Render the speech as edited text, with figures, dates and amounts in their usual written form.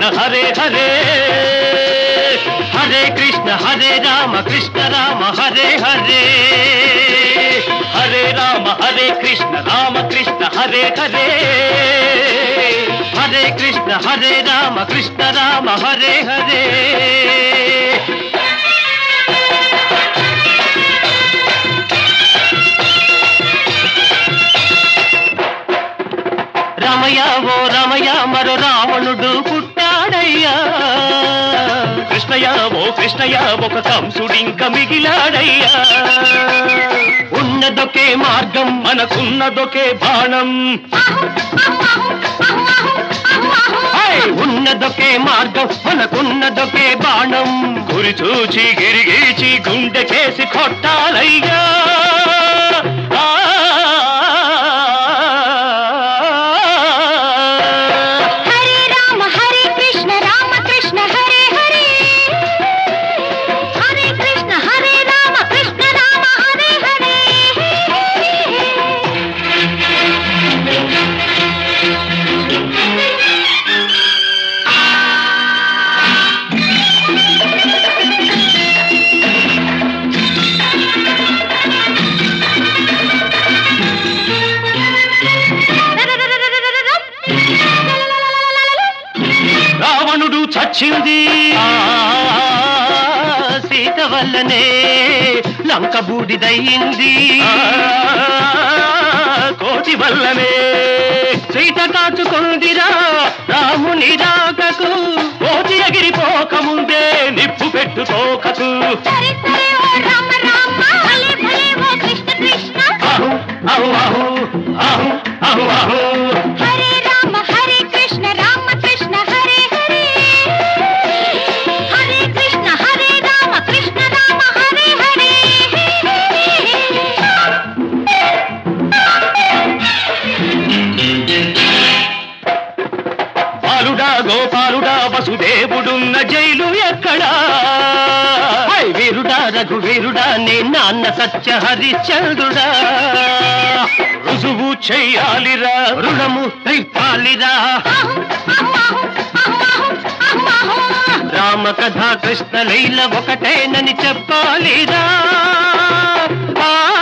హరే హరే హరే కృష్ణ హరే రామ కృష్ణ రామ హరే హరే హరే రామ హరే కృష్ణ రామ కృష్ణ హరే హరే హరే కృష్ణ హరే రామ కృష్ణ రామ హరే హరే రమయ ఓ రమయ మరో రావణుడు పుట్టాడయ్యా కృష్ణయ్య ఓ కృష్ణయ్య ఒక కంసుడింక మిగిలాడయ్యా ఉన్నదొకే మార్గం మనకున్నదొకే బాణం ఉన్నదొకే మార్గం మనకున్నదొకే బాణం గురి చూచి గిరిగీచి గుండెకేసి కొట్టాలయ్యా చచ్చింది సీత వల్లనే లంక బూడిదయ్యింది కోటి వల్లనే సీత కాచుకుందిరా రాముని రాకకు కోటి ఎగిరిపోకముందే నిప్పు పెట్టుకోకకు అహు అహు అహు అహు అహు హరే రామ హరే కృష్ణ రామ కృష్ణ హరే హరే హరే కృష్ణ హరే రామ కృష్ణ రామ హరే హరే బాలుడా గోపాలుడా వసుదేవుడున్న జైలు ఎక్కడా వీరుడా రఘువీరుడా నే నాన్న సత్య హరిశ్చంద్రుడా రుజువు చెయ్యాలిరా రుణము తెప్పాలిరా రామ కథ కృష్ణ లీల ఒకటేనని చెప్పాలిరా